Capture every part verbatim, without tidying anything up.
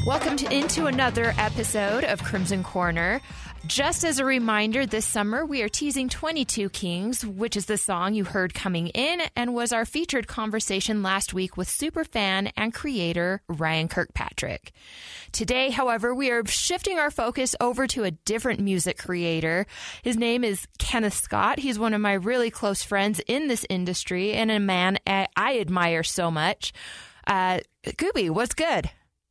Welcome to, into another episode of Crimson Corner. Just as a reminder, this summer we are teasing twenty-two Kings, which is the song you heard coming in and was our featured conversation last week with superfan and creator Ryan Kirkpatrick. Today, however, we are shifting our focus over to a different music creator. His name is Kenneth Scott. He's one of my really close friends in this industry and a man I admire so much. Uh, Gooby, what's good?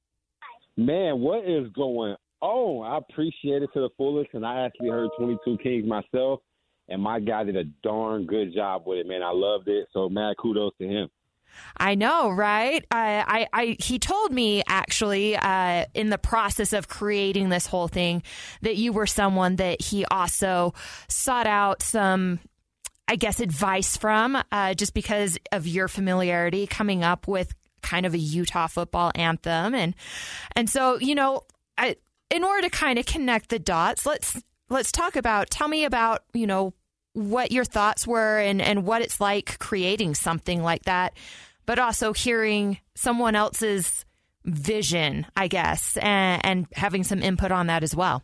Man, what is going on? I appreciate it to the fullest, and I actually heard twenty-two Kings myself, and my guy did a darn good job with it, man. I loved it, so mad kudos to him. I know, right? I, I, I he told me actually uh, in the process of creating this whole thing that you were someone that he also sought out some, I guess, advice from, uh, just because of your familiarity coming up with kind of a Utah football anthem. And, and so, you know, I, in order to kind of connect the dots, let's, let's talk about, tell me about, you know, what your thoughts were and, and what it's like creating something like that, but also hearing someone else's vision, I guess, and, and having some input on that as well.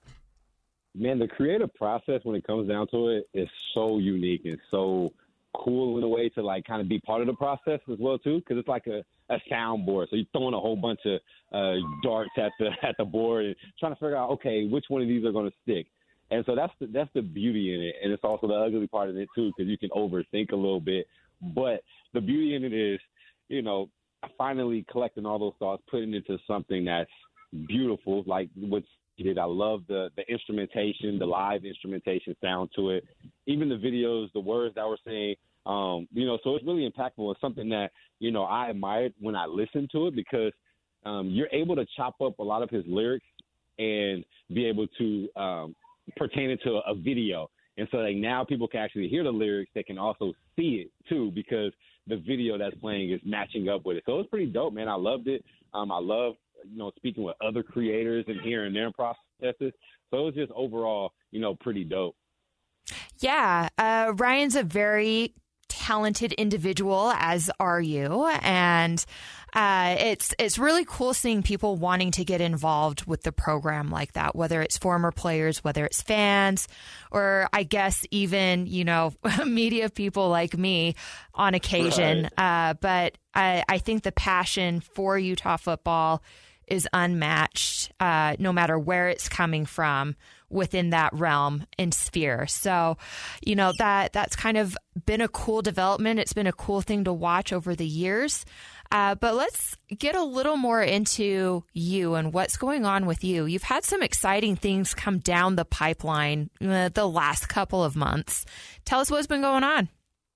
Man, the creative process when it comes down to it is so unique and so cool in a way to like kind of be part of the process as well too, because it's like a, a soundboard. So you're throwing a whole bunch of uh, darts at the at the board and trying to figure out, okay, which one of these are going to stick. And so that's the, that's the beauty in it, and it's also the ugly part of it too, because you can overthink a little bit. But the beauty in it is, you know, finally collecting all those thoughts, putting it into something that's beautiful, like what you did. I love the the instrumentation, the live instrumentation sound to it, even the videos, the words that we're saying. Um, you know, so it's really impactful. It's something that, you know, I admired when I listened to it because um, you're able to chop up a lot of his lyrics and be able to um, pertain it to a video. And so like now people can actually hear the lyrics. They can also see it too, because the video that's playing is matching up with it. So it's pretty dope, man. I loved it. Um, I love, you know, speaking with other creators and hearing their processes. So it was just overall, you know, pretty dope. Yeah. Uh, Ryan's a very talented individual, as are you. And uh, it's it's really cool seeing people wanting to get involved with the program like that, whether it's former players, whether it's fans, or I guess even, you know, media people like me on occasion. Right. Uh, but I, I think the passion for Utah football is unmatched, uh, no matter where it's coming from within that realm and sphere. So, you know, that that's kind of been a cool development. It's been a cool thing to watch over the years. Uh, but let's get a little more into you and what's going on with you. You've had some exciting things come down the pipeline uh, the last couple of months. Tell us what's been going on.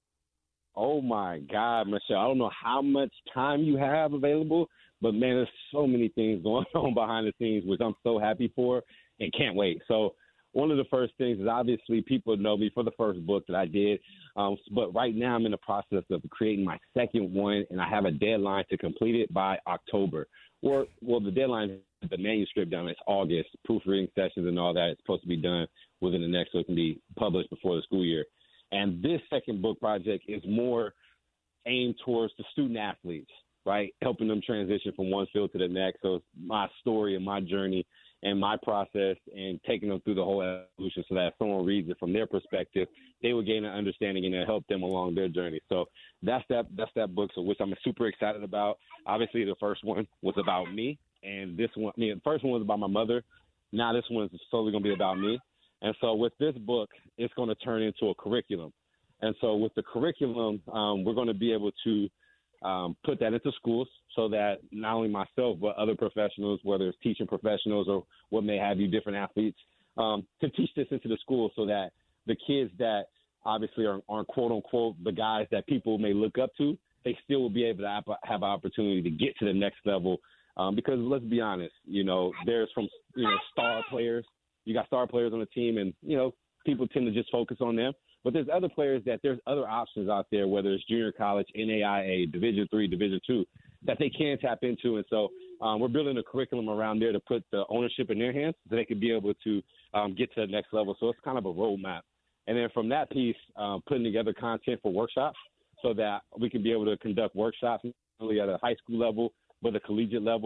Oh, my God, Michelle. I don't know how much time you have available, but, man, there's so many things going on behind the scenes, which I'm so happy for and can't wait. So one of the first things is obviously people know me for the first book that I did. Um, but right now I'm in the process of creating my second one, and I have a deadline to complete it by October. Or, well, the deadline, the manuscript done, it's August. Proofreading sessions and all that is supposed to be done within the next, so it can be published before the school year. And this second book project is more aimed towards the student athletes, right, helping them transition from one field to the next. So it's my story and my journey and my process and taking them through the whole evolution so that if someone reads it from their perspective, they will gain an understanding and it'll help them along their journey. So that's that that's that book, so which I'm super excited about. Obviously, the first one was about me, and this one, I mean, the first one was about my mother. Now this one is solely going to be about me. And so with this book, it's going to turn into a curriculum. And so with the curriculum, um, we're going to be able to um, put that into schools so that not only myself, but other professionals, whether it's teaching professionals or what may have you, different athletes, um, to teach this into the schools so that the kids that obviously are, aren't, quote, unquote, the guys that people may look up to, they still will be able to have, have an opportunity to get to the next level. Um, because let's be honest, you know, there's from, you know, star players. You got star players on the team, and, you know, people tend to just focus on them. But there's other players that there's other options out there, whether it's junior college, N A I A, Division three, Division two, that they can tap into. And so um, we're building a curriculum around there to put the ownership in their hands so they can be able to um, get to the next level. So it's kind of a roadmap. And then from that piece, um, putting together content for workshops so that we can be able to conduct workshops not only at a high school level, but a collegiate level,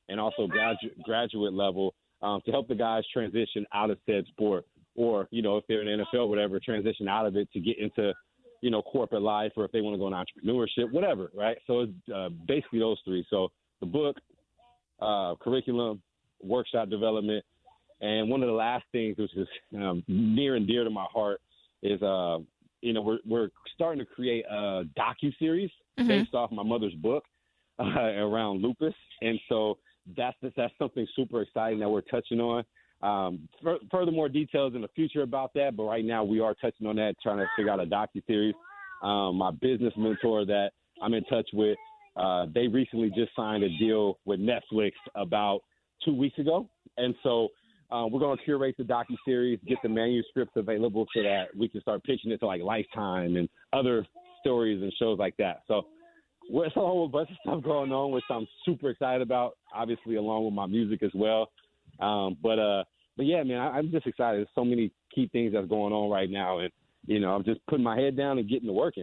and also graduate graduate level um, to help the guys transition out of said sport, or you know if they're in the N F L, or whatever, transition out of it to get into you know corporate life, or if they want to go into entrepreneurship, whatever, right? So it's uh, basically those three. So the book, uh, curriculum, workshop development, and one of the last things, which is um, near and dear to my heart, is uh, you know we're we're starting to create a docu-series mm-hmm. based off my mother's book uh, around lupus, and so that's that's something super exciting that we're touching on. Um, f- further more details in the future about that, but right now we are touching on that, trying to figure out a docu-series. Um, my business mentor that I'm in touch with, uh, they recently just signed a deal with Netflix about two weeks ago, and so uh, we're going to curate the docu-series, get the manuscripts available so that we can start pitching it to like Lifetime and other stories and shows like that. So there's a whole bunch of stuff going on, which I'm super excited about, obviously along with my music as well. Um, but, uh, but yeah, man, I, I'm just excited. There's so many key things that's going on right now. And, you know, I'm just putting my head down and getting to working.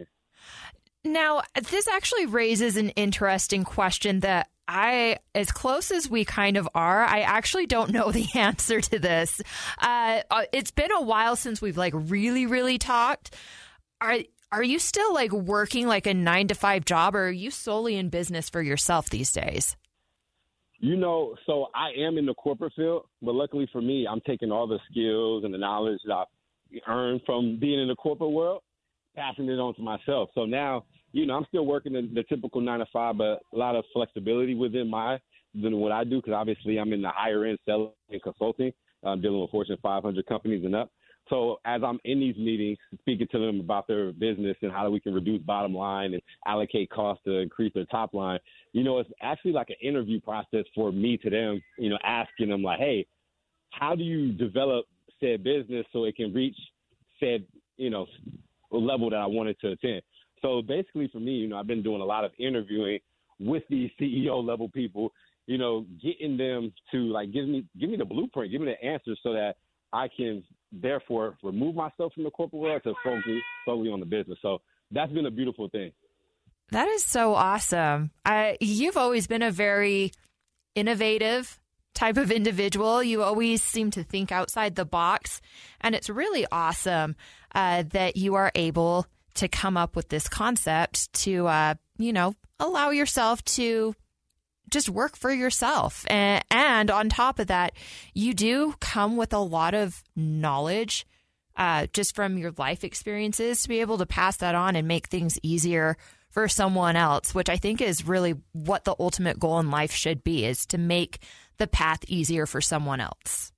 Now, this actually raises an interesting question that I, as close as we kind of are, I actually don't know the answer to this. Uh, it's been a while since we've like really, really talked. Are, are you still like working like a nine to five job, or are you solely in business for yourself these days? You know, so I am in the corporate field, but luckily for me, I'm taking all the skills and the knowledge that I've earned from being in the corporate world, passing it on to myself. So now, you know, I'm still working in the typical nine to five, but a lot of flexibility within my than what I do, because obviously I'm in the higher end selling and consulting, um, dealing with Fortune five hundred companies and up. So as I'm in these meetings, speaking to them about their business and how we can reduce bottom line and allocate costs to increase their top line, you know, it's actually like an interview process for me to them, you know, asking them like, hey, how do you develop said business so it can reach said, you know, level that I wanted to attend? So basically for me, you know, I've been doing a lot of interviewing with these C E O level people, you know, getting them to like, give me, give me the blueprint, give me the answers so that I can therefore remove myself from the corporate world to focus solely on the business. So that's been a beautiful thing. That is so awesome. I, you've always been a very innovative type of individual. You always seem to think outside the box. And it's really awesome uh, that you are able to come up with this concept to, uh, you know, allow yourself to just work for yourself. And, and on top of that, you do come with a lot of knowledge uh, just from your life experiences to be able to pass that on and make things easier for someone else, which I think is really what the ultimate goal in life should be, is to make the path easier for someone else.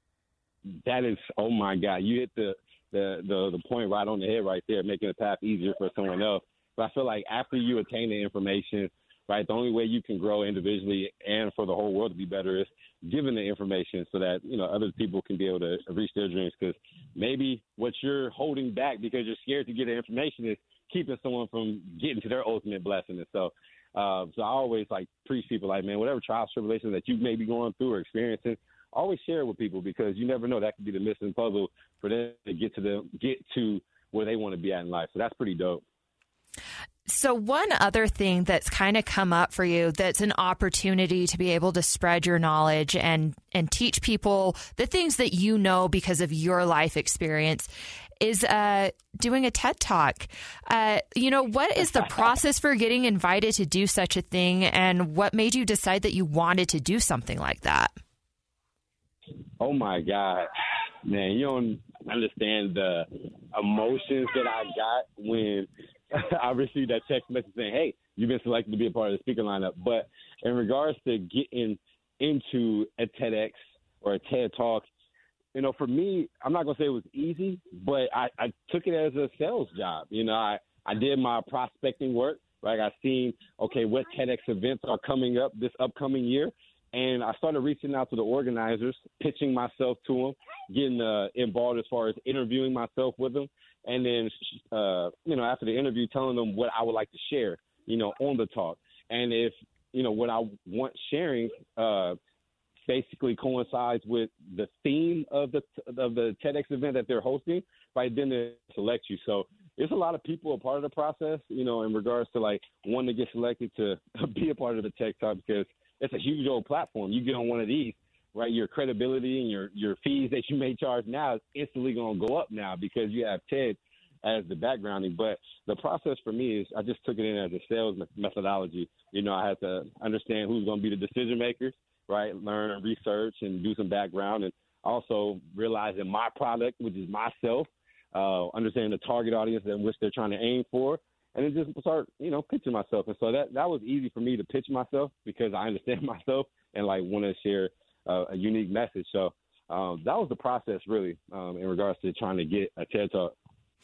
That is, oh my God, you hit the, the, the, the point right on the head right there, making the path easier for someone else. But I feel like after you attain the information, right, the only way you can grow individually and for the whole world to be better is giving the information so that, you know, other people can be able to reach their dreams. Because maybe what you're holding back because you're scared to get the information is keeping someone from getting to their ultimate blessing. And so, uh, so I always like preach people like, man, whatever trials, tribulations that you may be going through or experiencing, always share it with people, because you never know, that could be the missing puzzle for them to get to the get to where they want to be at in life. So that's pretty dope. So one other thing that's kind of come up for you that's an opportunity to be able to spread your knowledge and, and teach people the things that you know because of your life experience is uh, doing a TED Talk. Uh, you know, what is the process for getting invited to do such a thing, and what made you decide that you wanted to do something like that? Oh, my God. Man, you don't understand the emotions that I got when I received that text message saying, hey, you've been selected to be a part of the speaker lineup. But in regards to getting into a TEDx or a TED Talk, you know, for me, I'm not going to say it was easy, but I, I took it as a sales job. You know, I, I did my prospecting work, right? I seen, okay, what TEDx events are coming up this upcoming year. And I started reaching out to the organizers, pitching myself to them, getting uh, involved as far as interviewing myself with them. And then, uh, you know, after the interview, telling them what I would like to share, you know, on the talk. And if, you know, what I want sharing uh, basically coincides with the theme of the of the TEDx event that they're hosting, right, then they select you. So there's a lot of people a part of the process, you know, in regards to, like, wanting to get selected to be a part of the TED Talk, because it's a huge old platform. You get on one of these, right? Your credibility and your, your fees that you may charge now is instantly going to go up now because you have TED as the backgrounding. But the process for me is I just took it in as a sales methodology. You know, I had to understand who's going to be the decision makers, right? Learn and research and do some background, and also realizing my product, which is myself, uh, understanding the target audience in which they're trying to aim for, and then just start, you know, pitching myself. And so that, that was easy for me to pitch myself because I understand myself and, like, want to share uh, a unique message. So um, that was the process, really, um, in regards to trying to get a TED Talk.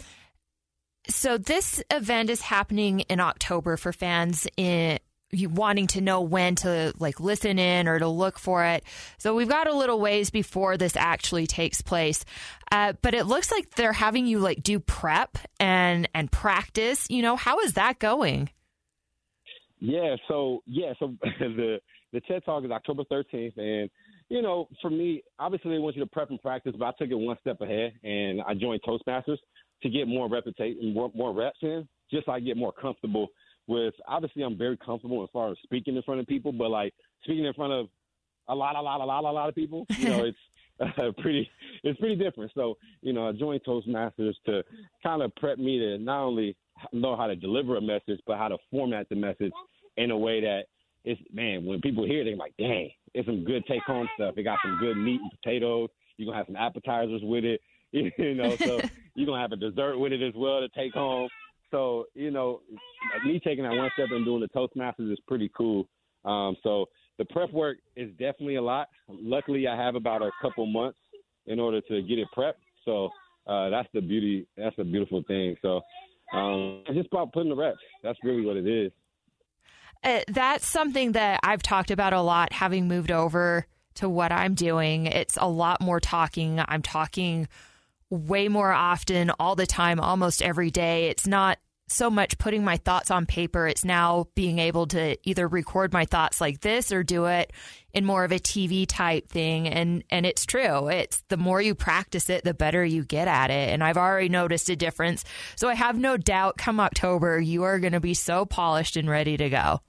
So this event is happening in October for fans in you wanting to know when to like listen in or to look for it. So we've got a little ways before this actually takes place. Uh, but it looks like they're having you like do prep and, and practice. You know, how is that going? Yeah. So, yeah. So the, the TED Talk is October thirteenth. And, you know, for me, obviously they want you to prep and practice, but I took it one step ahead and I joined Toastmasters to get more reputation, more, more reps in, just so I get more comfortable with, obviously I'm very comfortable as far as speaking in front of people, but like speaking in front of a lot, a lot, a lot, a lot of people, you know, it's uh, pretty, it's pretty different. So, you know, I joined Toastmasters to kind of prep me to not only know how to deliver a message, but how to format the message in a way that it's, man, when people hear it, they're like, dang, it's some good take home stuff. It got some good meat and potatoes. You're going to have some appetizers with it, you know, so you're going to have a dessert with it as well to take home. So, you know, me taking that one step and doing the Toastmasters is pretty cool. Um, so the prep work is definitely a lot. Luckily, I have about a couple months in order to get it prepped. So uh, that's the beauty. That's a beautiful thing. So um, it's just about putting the reps. That's really what it is. Uh, that's something that I've talked about a lot, having moved over to what I'm doing. It's a lot more talking. I'm talking way more often, all the time, almost every day. It's not so much putting my thoughts on paper. It's now being able to either record my thoughts like this or do it in more of a T V type thing. And, and it's true. It's the more you practice it, the better you get at it. And I've already noticed a difference. So I have no doubt come October, you are going to be so polished and ready to go.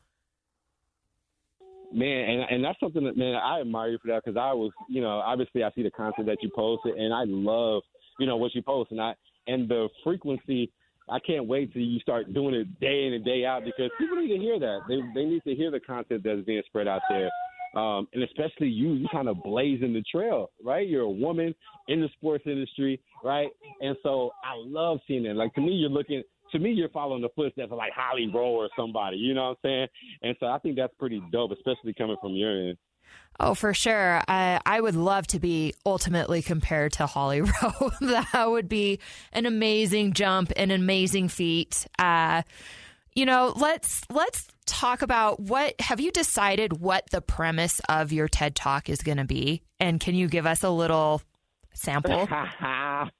Man, and and that's something that, man, I admire you for that because I was, you know, obviously I see the content that you post and I love, you know, what you post and I and the frequency. I can't wait till you start doing it day in and day out because people need to hear that. They they need to hear the content that's being spread out there. Um, and especially you, you kind of blazing the trail, right? You're a woman in the sports industry, right? And so I love seeing it. Like, to me, you're looking – to me, you're following the footsteps of like Holly Rowe or somebody, you know what I'm saying? And so I think that's pretty dope, especially coming from your end. Oh, for sure. I, I would love to be ultimately compared to Holly Rowe. That would be an amazing jump, an amazing feat. Uh, you know, let's let's talk about what have you decided what the premise of your TED Talk is going to be? And can you give us a little sample? ah,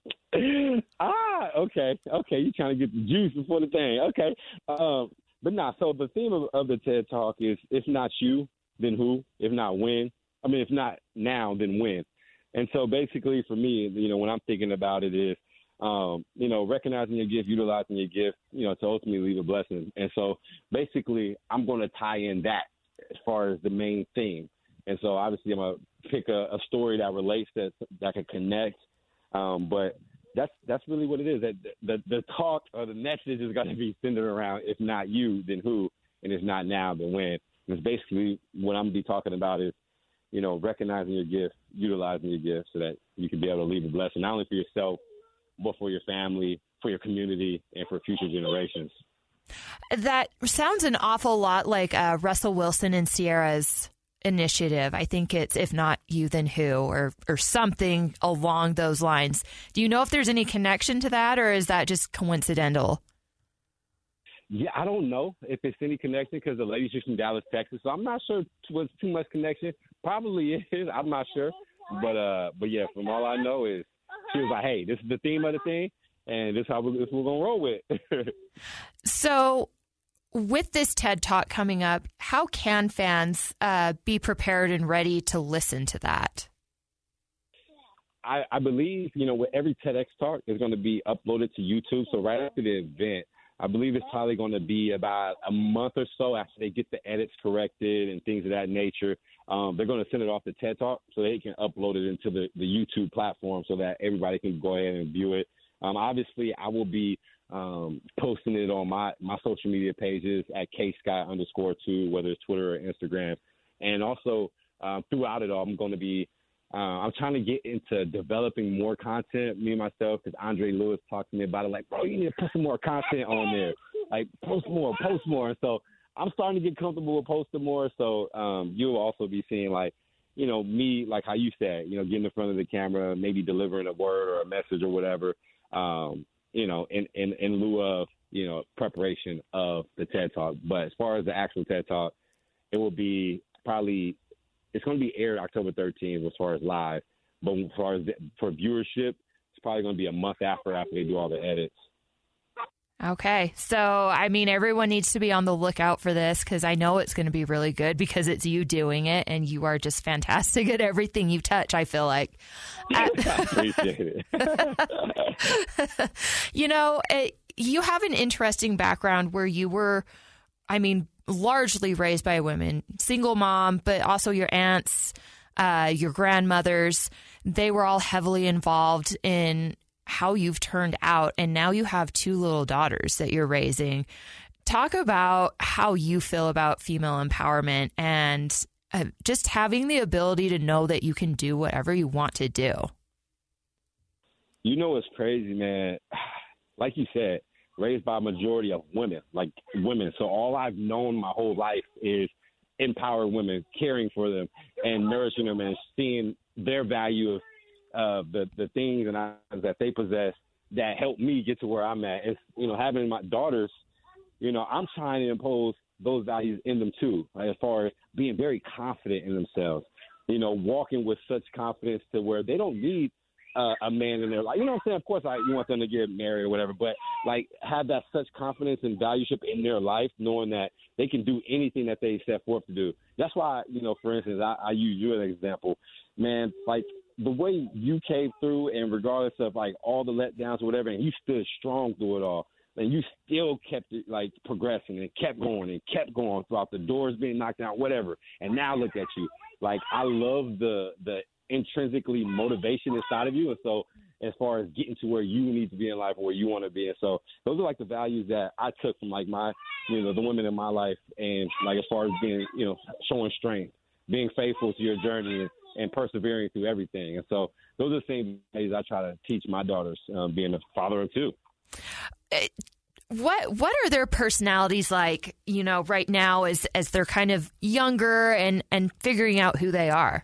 okay. Okay. You're trying to get the juice before the thing. Okay. Um, but nah, so the theme of, of the TED Talk is if not you, then who? If not when? I mean, if not now, then when? And so basically for me, you know, when I'm thinking about it is, um, you know, recognizing your gift, utilizing your gift, you know, to ultimately leave a blessing. And so basically I'm going to tie in that as far as the main theme. And so obviously I'm going to pick a, a story that relates that, that can connect. Um, but that's, that's really what it is. That the, the talk or the message is going to be centered around, if not you, then who? And if not now, then when? It's basically what I'm going to be talking about is, you know, recognizing your gift, utilizing your gift so that you can be able to leave a blessing, not only for yourself, but for your family, for your community, and for future generations. That sounds an awful lot like uh, Russell Wilson and Sierra's initiative. I think it's if not you, then who, or or something along those lines. Do you know if there's any connection to that, or is that just coincidental? Yeah, I don't know if it's any connection because the lady's just from Dallas, Texas. So I'm not sure what's too much connection. Probably is. I'm not sure. But, uh, but yeah, from all I know is she was like, hey, this is the theme of the thing, and this is how we're, this we're going to roll with. So with this TED Talk coming up, how can fans uh, be prepared and ready to listen to that? I, I believe, you know, with every TEDx talk is going to be uploaded to YouTube. So right after the event, I believe it's probably going to be about a month or so after they get the edits corrected and things of that nature. Um, they're going to send it off to TED Talk so they can upload it into the, the YouTube platform so that everybody can go ahead and view it. Um, obviously, I will be um, posting it on my, my social media pages at ksky underscore two, whether it's Twitter or Instagram. And also um, throughout it all, I'm going to be uh, I'm trying to get into developing more content, me and myself, because Andre Lewis talked to me about it. Like, bro, you need to put some more content on there. Like, post more, post more. And so I'm starting to get comfortable with posting more. So um, you'll also be seeing, like, you know, me, like how you said, you know, getting in front of the camera, maybe delivering a word or a message or whatever, um, you know, in, in, in lieu of, you know, preparation of the TED Talk. But as far as the actual TED Talk, it will be probably – it's going to be aired October thirteenth as far as live. But as far as the, for viewership, it's probably going to be a month after after they do all the edits. Okay. So, I mean, everyone needs to be on the lookout for this because I know it's going to be really good because it's you doing it and you are just fantastic at everything you touch, I feel like. I appreciate it. You know, it, you have an interesting background where you were, I mean, largely raised by women, single mom, but also your aunts, uh, your grandmothers, they were all heavily involved in how you've turned out. And now you have two little daughters that you're raising. Talk about how you feel about female empowerment and uh, just having the ability to know that you can do whatever you want to do. You know, what's crazy, man. Like you said, raised by a majority of women, like women. So all I've known my whole life is empower women, caring for them and nourishing them and seeing their value of uh, the, the things and items that they possess that help me get to where I'm at. It's, you know, having my daughters, you know, I'm trying to impose those values in them too, like as far as being very confident in themselves, you know, walking with such confidence to where they don't need Uh, a man in their life. You know what I'm saying? Of course, I, you want them to get married or whatever, but, like, have that such confidence and valueship in their life, knowing that they can do anything that they set forth to do. That's why, you know, for instance, I, I use you as an example. Man, like, the way you came through and regardless of, like, all the letdowns or whatever, and you stood strong through it all, and you still kept it, like, progressing and kept going and kept going throughout the doors being knocked out, whatever. And now look at you. Like, I love the the – intrinsically motivation inside of you. And so as far as getting to where you need to be in life or where you want to be. And so those are like the values that I took from like my, you know, the women in my life. And like, as far as being, you know, showing strength, being faithful to your journey and, and persevering through everything. And so those are the same things I try to teach my daughters, um, being a father of two. What what are their personalities like, you know, right now as, as they're kind of younger and, and figuring out who they are?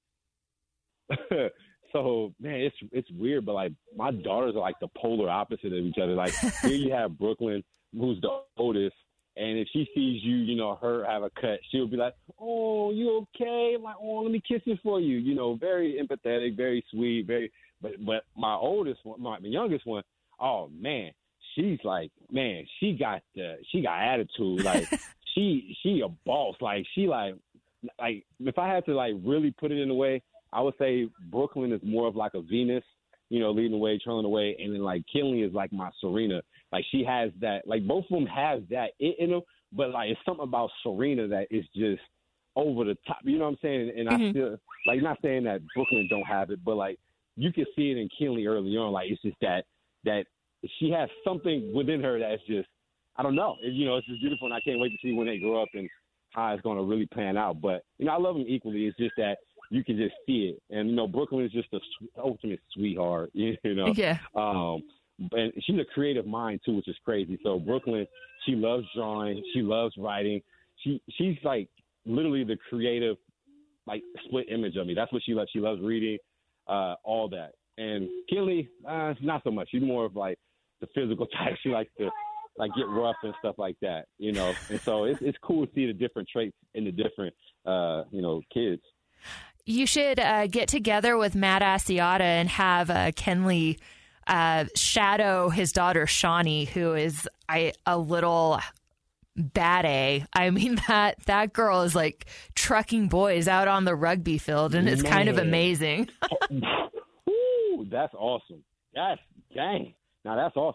So, man, it's it's weird, but, like, my daughters are, like, the polar opposite of each other. Like, here you have Brooklyn, who's the oldest, and if she sees you, you know, her have a cut, she'll be like, oh, you okay? I'm like, oh, let me kiss it for you. You know, very empathetic, very sweet, very – but but my oldest one, my, my youngest one, oh, man, she's like, man, she got the – she got attitude. Like, she she a boss. Like, she, like – like, if I had to, like, really put it in a way – I would say Brooklyn is more of like a Venus, you know, leading the way, trailing the way. And then like Kinley is like my Serena. Like she has that, like both of them have that in them, but like it's something about Serena that is just over the top. You know what I'm saying? And mm-hmm. I still, like, not saying that Brooklyn don't have it, but like you can see it in Kinley early on. Like it's just that, that she has something within her that's just, I don't know. It, you know, it's just beautiful. And I can't wait to see when they grow up and how it's going to really pan out. But, you know, I love them equally. It's just that you can just see it. And, you know, Brooklyn is just the ultimate sweetheart, you know. Yeah. Um, and she's a creative mind, too, which is crazy. So Brooklyn, she loves drawing. She loves writing. She She's, like, literally the creative, like, split image of me. That's what she loves. She loves reading, uh, all that. And Kinley, uh, not so much. She's more of, like, the physical type. She likes to, like, get rough and stuff like that, you know. And so it's, it's cool to see the different traits in the different, uh, you know, kids. You should uh, get together with Matt Asiata and have uh, Kenley uh, shadow his daughter, Shawnee, who is I, a little bad A. I mean, that that girl is like trucking boys out on the rugby field, and it's Man. kind of amazing. Ooh, that's awesome. That's, dang. Now, that's awesome.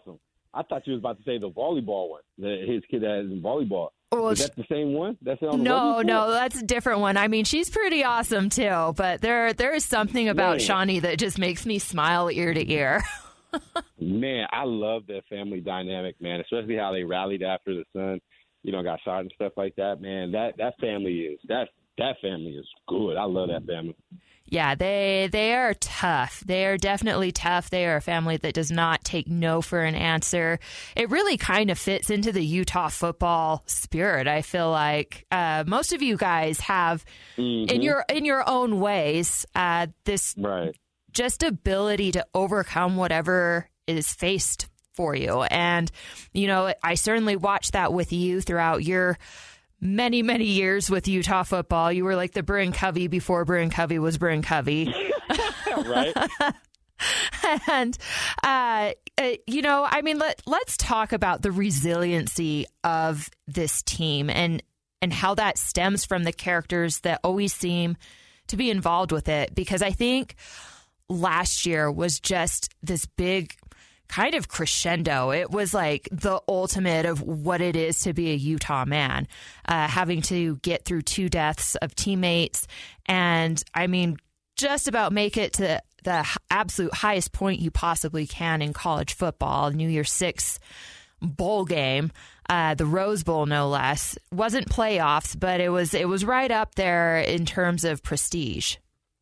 I thought you was about to say the volleyball one. The, his kid that is in volleyball. Well, is that the same one? That's on the no, rugby no, field? that's a different one. I mean, she's pretty awesome too, but there there is something about Man. Shawnee that just makes me smile ear to ear. Man, I love that family dynamic, man, especially how they rallied after the son, you know, got shot and stuff like that. Man, that, that family is that that family is good. I love that family. Yeah, they they are tough. They are definitely tough. They are a family that does not take no for an answer. It really kind of fits into the Utah football spirit. I feel like uh, most of you guys have, mm-hmm. in your in your own ways, uh, this right. just ability to overcome whatever is faced for you. And, you know, I certainly watched that with you throughout your many, many years with Utah football. You were like the Bryn Covey before Bryn Covey was Bryn Covey. Right. And, uh, uh, you know, I mean, let, let's talk about the resiliency of this team and, and how that stems from the characters that always seem to be involved with it. Because I think last year was just this big kind of crescendo. It was like the ultimate of what it is to be a Utah man, uh, having to get through two deaths of teammates. And I mean, just about make it to the absolute highest point you possibly can in college football. New Year's Six bowl game, uh, the Rose Bowl, no less. Wasn't playoffs, but it was, it was right up there in terms of prestige.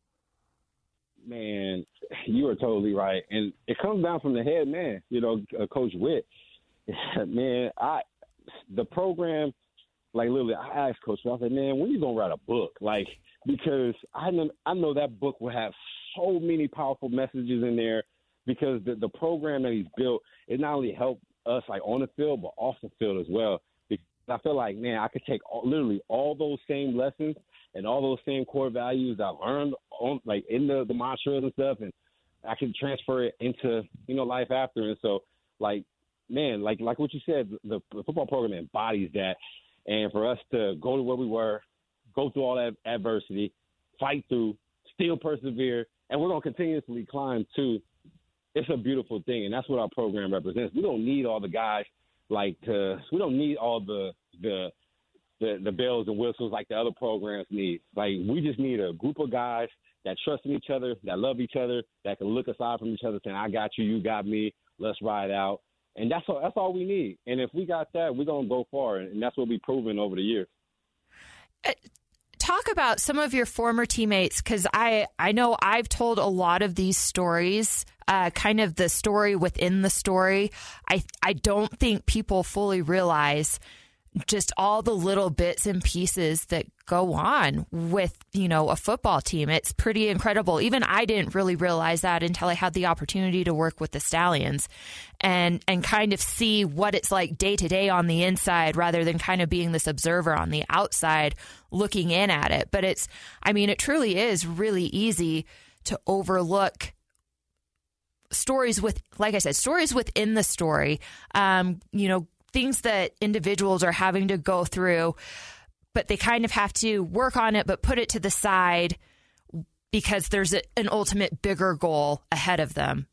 Man, you are totally right, and it comes down from the head man. You know, uh, Coach Witt. Man, I the program, like literally, I asked Coach Witt, I said, "Man, when are you gonna write a book?" Like, because I know I know that book will have so many powerful messages in there, because the the program that he's built, it not only helped us like on the field, but off the field as well. Because I feel like, man, I could take all, literally all those same lessons and all those same core values I learned on, like in the, the mantras and stuff, and I can transfer it into, you know, life after. And so, like, man, like like what you said, the, the football program embodies that. And for us to go to where we were, go through all that adversity, fight through, still persevere, and we're going to continuously climb too. It's a beautiful thing, and that's what our program represents. We don't need all the guys like to. We don't need all the the the, the bells and whistles like the other programs need. Like, we just need a group of guys that trust in each other, that love each other, that can look aside from each other, saying, "I got you, you got me. Let's ride out." And that's all. That's all we need. And if we got that, we're gonna go far, and that's what we've proven over the years. Uh, talk about some of your former teammates, because I, I know I've told a lot of these stories, uh, kind of the story within the story. I I don't think people fully realize just all the little bits and pieces that go on with, you know, a football team. It's pretty incredible. Even I didn't really realize that until I had the opportunity to work with the Stallions and, and kind of see what it's like day to day on the inside, rather than kind of being this observer on the outside looking in at it. But it's, I mean, it truly is really easy to overlook stories with, like I said, stories within the story, um, you know, things that individuals are having to go through, but they kind of have to work on it, but put it to the side because there's a, an ultimate bigger goal ahead of them.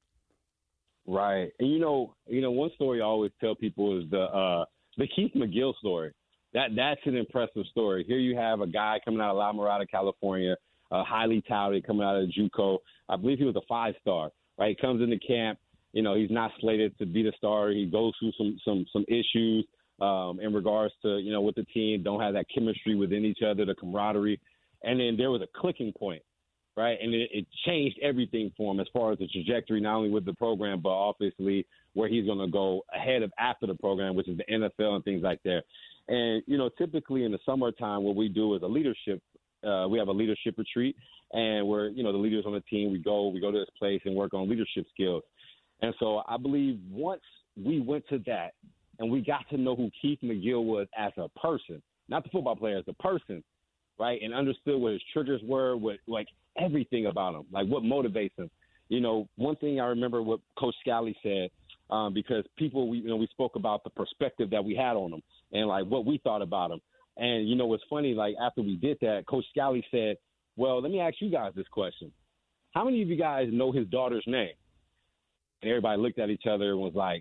Right. And, you know, you know, one story I always tell people is the uh, the Keith McGill story. That That's an impressive story. Here you have a guy coming out of La Mirada, California, uh, highly touted, coming out of JUCO. I believe he was a five-star, right? Comes into camp. You know, he's not slated to be the star. He goes through some some some issues um, in regards to, you know, with the team, don't have that chemistry within each other, the camaraderie. And then there was a clicking point, right? And it, it changed everything for him as far as the trajectory, not only with the program, but obviously where he's going to go ahead of after the program, which is the N F L and things like that. And, you know, typically in the summertime, what we do is a leadership uh, we have a leadership retreat, and we're, you know, the leaders on the team, we go, we go to this place and work on leadership skills. And so I believe once we went to that and we got to know who Keith McGill was as a person, not the football player, as a person, right, and understood what his triggers were, what, like, everything about him, like what motivates him. You know, one thing I remember what Coach Scally said, um, because people, we, you know, we spoke about the perspective that we had on him and, like, what we thought about him. And, you know, what's funny, like, after we did that, Coach Scally said, well, let me ask you guys this question. How many of you guys know his daughter's name? And everybody looked at each other and was like,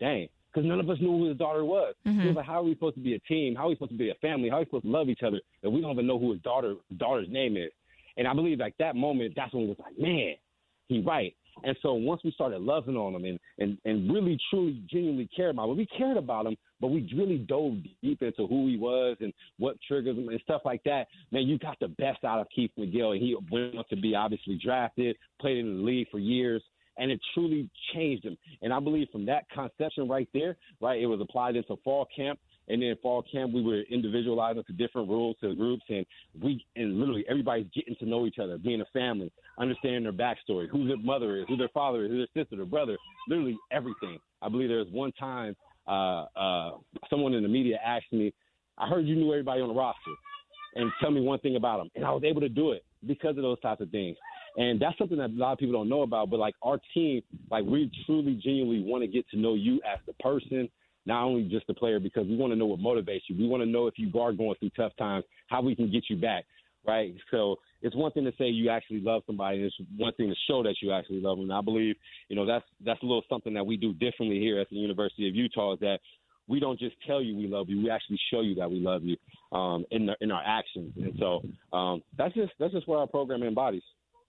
dang, because none of us knew who his daughter was. Mm-hmm. He was like, how are we supposed to be a team? How are we supposed to be a family? How are we supposed to love each other if we don't even know who his daughter daughter's name is? And I believe like that moment, that's when it was like, man, he's right. And so once we started loving on him and, and, and really, truly, genuinely cared about him, we cared about him, but we really dove deep into who he was and what triggers him and stuff like that. Man, you got the best out of Keith McGill. And he went on to be obviously drafted, played in the league for years, and it truly changed him. And I believe from that conception right there, right, it was applied into fall camp. And then fall camp, we were individualizing to different rules, to groups, and we and literally everybody's getting to know each other, being a family, understanding their backstory, who their mother is, who their father is, who their sister, their brother, literally everything. I believe there was one time uh, uh, someone in the media asked me, I heard you knew everybody on the roster, and tell me one thing about them. And I was able to do it because of those types of things. And that's something that a lot of people don't know about, but like our team, like we truly, genuinely want to get to know you as the person, not only just the player, because we want to know what motivates you. We want to know if you are going through tough times, how we can get you back, right? So it's one thing to say you actually love somebody, and it's one thing to show that you actually love them. And I believe, you know, that's that's a little something that we do differently here at the University of Utah, is that we don't just tell you we love you, we actually show you that we love you um, in the, in our actions. And so um, that's just that's just what our program embodies.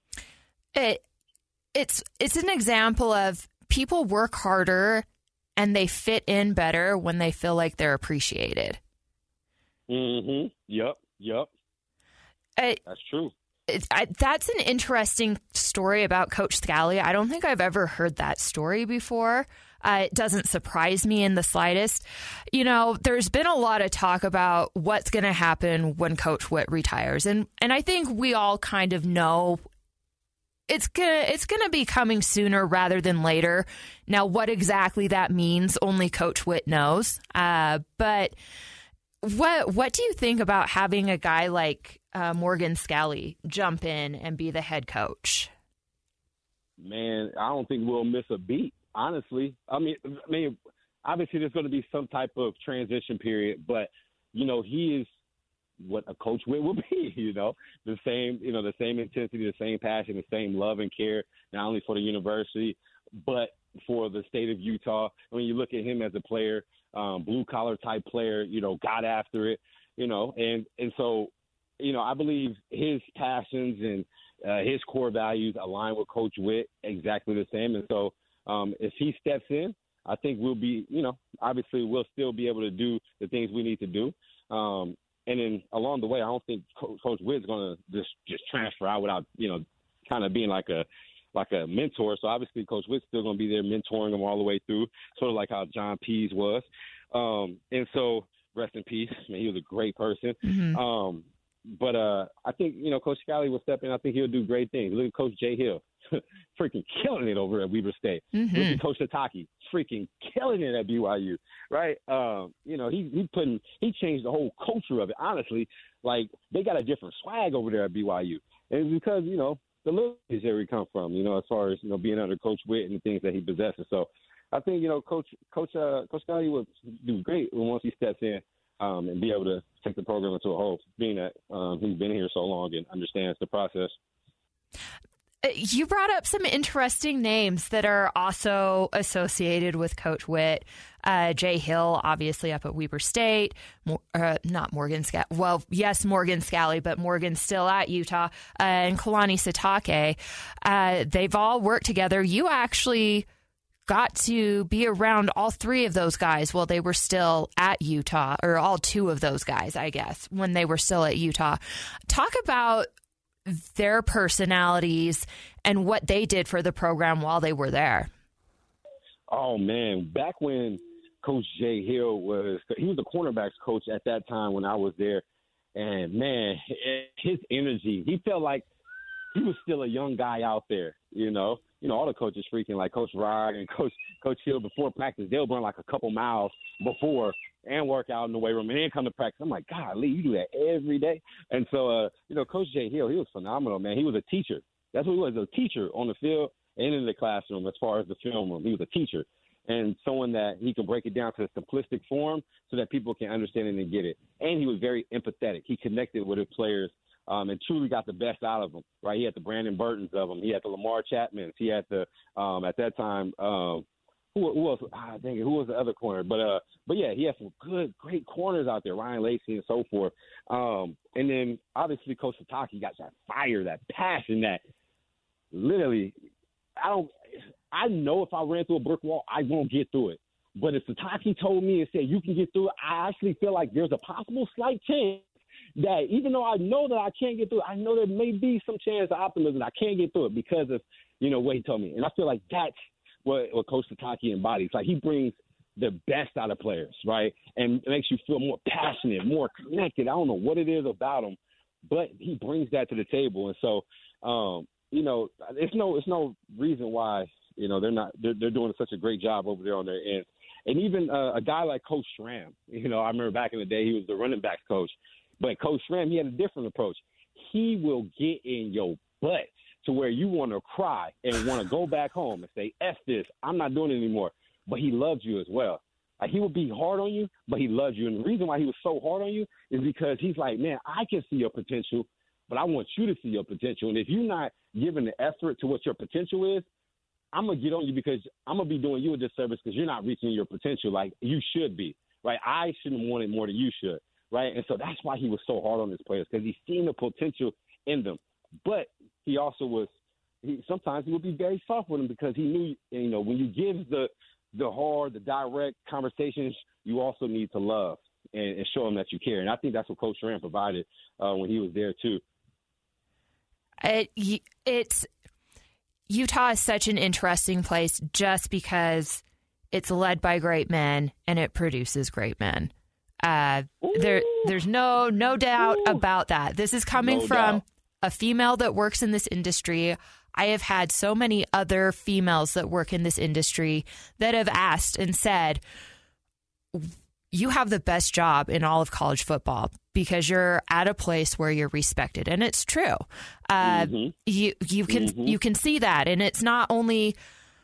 It it's it's an example of people work harder and they fit in better when they feel like they're appreciated. Mm-hmm. Yep. Yep. It, That's true. It, I, that's an interesting story about Coach Scalley. I don't think I've ever heard that story before. Uh, it doesn't surprise me in the slightest. You know, there's been a lot of talk about what's going to happen when Coach Witt retires. And, and I think we all kind of know It's gonna it's gonna be coming sooner rather than later. Now, what exactly that means, only Coach Witt knows. Uh, but what what do you think about having a guy like uh, Morgan Scalley jump in and be the head coach? Man, I don't think we'll miss a beat. Honestly, I mean, I mean, obviously there's going to be some type of transition period, but you know, he is what a Coach Witt will be, you know, the same, you know, the same intensity, the same passion, the same love and care, not only for the university, but for the state of Utah. I mean, you look at him as a player, um, blue collar type player, you know, got after it, you know, and, and so, you know, I believe his passions and uh, his core values align with Coach Witt exactly the same. And so um, if he steps in, I think we'll be, you know, obviously we'll still be able to do the things we need to do. Um, And then along the way, I don't think Co- Coach Witt's going to just, just transfer out without, you know, kind of being like a like a mentor. So obviously Coach Witt's still going to be there mentoring them all the way through, sort of like how John Pease was. Um, and so rest in peace. Man, he was a great person. Mm-hmm. Um, but uh, I think, you know, Coach Scalley will step in. I think he'll do great things. Look at Coach Jay Hill. Freaking killing it over at Weber State. Mm-hmm. Look at Coach Sataki, freaking killing it at B Y U, right? Um, you know, he he putting he changed the whole culture of it. Honestly, like they got a different swag over there at B Y U, and it's because you know the lineage where we come from. You know, as far as you know being under Coach Witt and the things that he possesses. So I think you know Coach Coach uh, Coach Scalley would do great once he steps in um, and be able to take the program into a whole, being that um, he's been here so long and understands the process. You brought up some interesting names that are also associated with Coach Witt. Uh, Jay Hill, obviously up at Weber State. Uh, not Morgan Scalley. Well, yes, Morgan Scalley, but Morgan's still at Utah. Uh, and Kalani Sitake. Uh, they've all worked together. You actually got to be around all three of those guys while they were still at Utah, or all two of those guys, I guess, when they were still at Utah. Talk about their personalities and what they did for the program while they were there. Oh, man. Back when Coach Jay Hill was – he was the cornerbacks coach at that time when I was there. And, man, his energy, he felt like he was still a young guy out there, you know. You know, all the coaches freaking like Coach Rod and Coach Coach Hill before practice, they'll run like a couple miles before and work out in the weight room and then come to practice. I'm like, God, Lee, you do that every day. And so, uh, you know, Coach Jay Hill, he was phenomenal, man. He was a teacher. That's what he was, a teacher on the field and in the classroom as far as the film room. He was a teacher and someone that he can break it down to a simplistic form so that people can understand it and get it. And he was very empathetic. He connected with his players um, and truly got the best out of them, right? He had the Brandon Burtons of them. He had the Lamar Chapmans. He had the, um, at that time, um, who, who else? Ah, dang it, who was the other corner? But uh, but yeah, he has some good, great corners out there, Ryan Lacey and so forth. Um, and then obviously Coach Sataki got that fire, that passion, that literally, I don't, I know if I ran through a brick wall, I won't get through it. But if Sataki told me and said you can get through it, I actually feel like there's a possible slight chance that even though I know that I can't get through it, I know there may be some chance of optimism that I can't get through it because of, you know, what he told me. And I feel like that's what, what Coach Sataki embodies. Like he brings the best out of players, right? And it makes you feel more passionate, more connected. I don't know what it is about him, but he brings that to the table. And so, um, you know, it's no, it's no reason why, you know, they're not, they're, they're doing such a great job over there on their end. And even uh, a guy like Coach Schramm, you know, I remember back in the day, he was the running backs coach. But Coach Schramm, he had a different approach. He will get in your butt to where you want to cry and want to go back home and say, F this, I'm not doing it anymore. But he loves you as well. Like, he would be hard on you, but he loves you. And the reason why he was so hard on you is because he's like, man, I can see your potential, but I want you to see your potential. And if you're not giving the effort to what your potential is, I'm going to get on you because I'm going to be doing you a disservice because you're not reaching your potential like you should be, right? I shouldn't want it more than you should, right? And so that's why he was so hard on his players because he's seen the potential in them. But he also was he, – sometimes he would be very soft with them because he knew, you know, when you give the the hard, the direct conversations, you also need to love and, and show them that you care. And I think that's what Coach Schramm provided uh, when he was there too. It, it's – Utah is such an interesting place just because it's led by great men and it produces great men. Uh, there, there's no no doubt Ooh. about that. This is coming no from doubt. a female that works in this industry. I have had so many other females that work in this industry that have asked and said, you have the best job in all of college football because you're at a place where you're respected. And it's true. Uh, mm-hmm. You you can mm-hmm. you can see that. And it's not only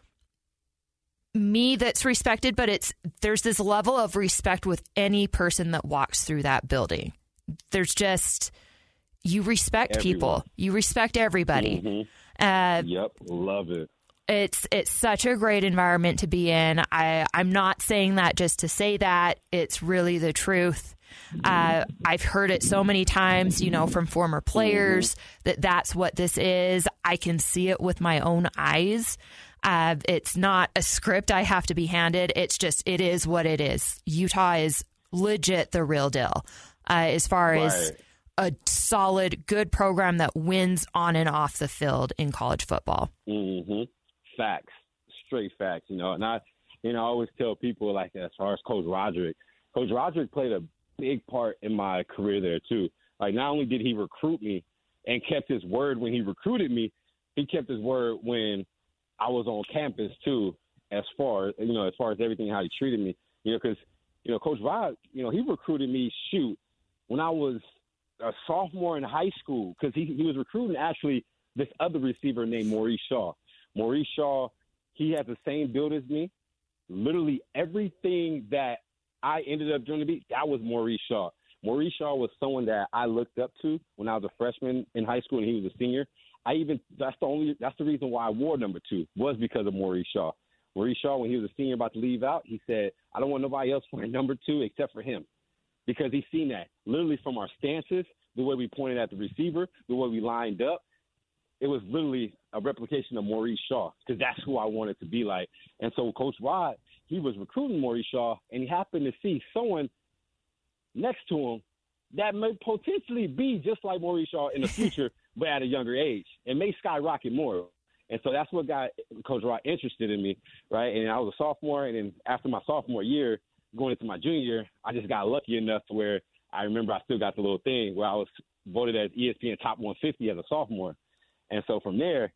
me that's respected, but it's there's this level of respect with any person that walks through that building. There's just, you respect Everyone. people. You respect everybody. Mm-hmm. Uh, yep, love it. It's it's such a great environment to be in. I, I'm not saying that just to say that. It's really the truth. Uh, I've heard it so many times, you know, from former players mm-hmm. that that's what this is. I can see it with my own eyes. Uh, it's not a script I have to be handed. It's just, it is what it is. Utah is legit the real deal uh, as far right. as a solid, good program that wins on and off the field in college football. Mm-hmm. Facts, straight facts, you know. And I, you know, I always tell people, like, as far as Coach Roderick, Coach Roderick played a big part in my career there too. Like, not only did he recruit me and kept his word when he recruited me, he kept his word when I was on campus too. As far, you know, as far as everything, how he treated me, you know, because you know, Coach Rod, you know, he recruited me shoot when I was a sophomore in high school because he he was recruiting actually this other receiver named Maurice Shaw. Maurice Shaw, he has the same build as me. Literally everything that I ended up doing to be, that was Maurice Shaw. Maurice Shaw was someone that I looked up to when I was a freshman in high school and he was a senior. I even that's the only that's the reason why I wore number two was because of Maurice Shaw. Maurice Shaw, when he was a senior about to leave out, he said, I don't want nobody else wearing number two except for him. Because he's seen that literally from our stances, the way we pointed at the receiver, the way we lined up. It was literally a replication of Maurice Shaw because that's who I wanted to be like. And so Coach Rod, he was recruiting Maurice Shaw, and he happened to see someone next to him that may potentially be just like Maurice Shaw in the future, but at a younger age, and may skyrocket more. And so that's what got Coach Rod interested in me, right? And I was a sophomore, and then after my sophomore year, going into my junior year, I just got lucky enough to where I remember I still got the little thing where I was voted as E S P N Top one fifty as a sophomore. And so from there,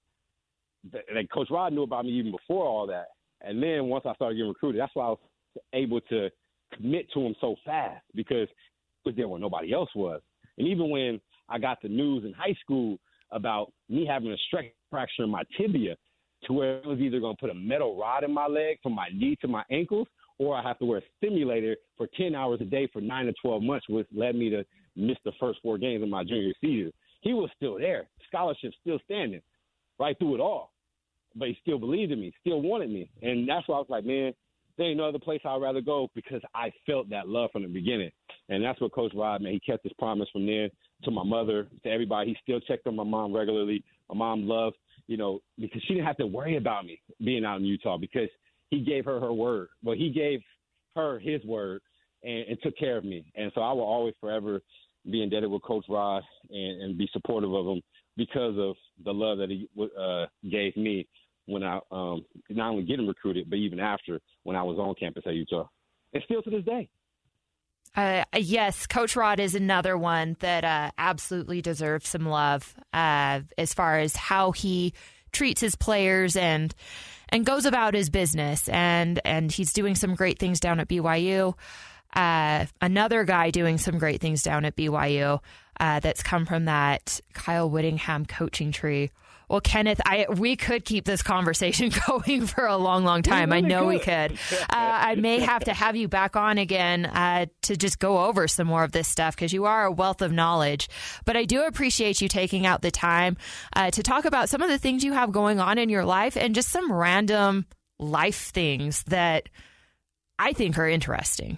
like Coach Rod knew about me even before all that. And then once I started getting recruited, that's why I was able to commit to him so fast because I was there when nobody else was. And even when I got the news in high school about me having a stress fracture in my tibia to where it was either going to put a metal rod in my leg from my knee to my ankles or I have to wear a stimulator for ten hours a day for nine to twelve months, which led me to miss the first four games of my junior season. He was still there. Scholarship still standing right through it all. but he still believed in me, still wanted me. And that's why I was like, man, there ain't no other place I'd rather go because I felt that love from the beginning. And that's what Coach Rod, man, he kept his promise from there to my mother, to everybody. He still checked on my mom regularly. My mom loved, you know, because she didn't have to worry about me being out in Utah because he gave her her word. Well, he gave her his word and, and took care of me. And so I will always forever be indebted with Coach Rod and, and be supportive of him because of the love that he uh, gave me when I um, not only getting recruited, but even after when I was on campus at Utah. And still to this day. Uh, yes, Coach Rod is another one that uh, absolutely deserves some love uh, as far as how he treats his players and and goes about his business. And, and he's doing some great things down at B Y U. Uh, another guy doing some great things down at B Y U uh, that's come from that Kyle Whittingham coaching tree. Well, Kenneth, I we could keep this conversation going for a long, long time. Really I know could. we could. Uh, I may have to have you back on again uh, to just go over some more of this stuff because you are a wealth of knowledge. But I do appreciate you taking out the time uh, to talk about some of the things you have going on in your life and just some random life things that I think are interesting.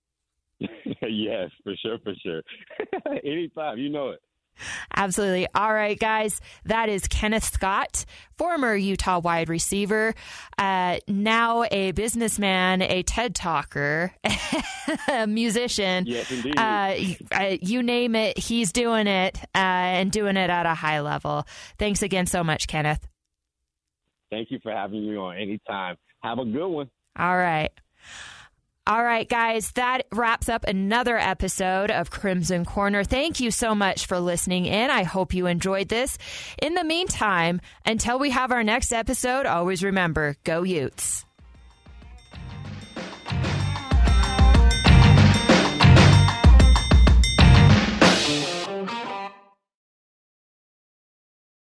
Yes, for sure, for sure. Anytime, you know it. Absolutely. All right, guys, that is Kenneth Scott, former Utah wide receiver, uh, now a businessman, a TED talker, a musician. Yes, indeed. Uh, you name it, he's doing it uh, and doing it at a high level. Thanks again so much, Kenneth. Thank you for having me on anytime. Have a good one. All right. All right, guys, that wraps up another episode of Crimson Corner. Thank you so much for listening in. I hope you enjoyed this. In the meantime, until we have our next episode, always remember, go Utes.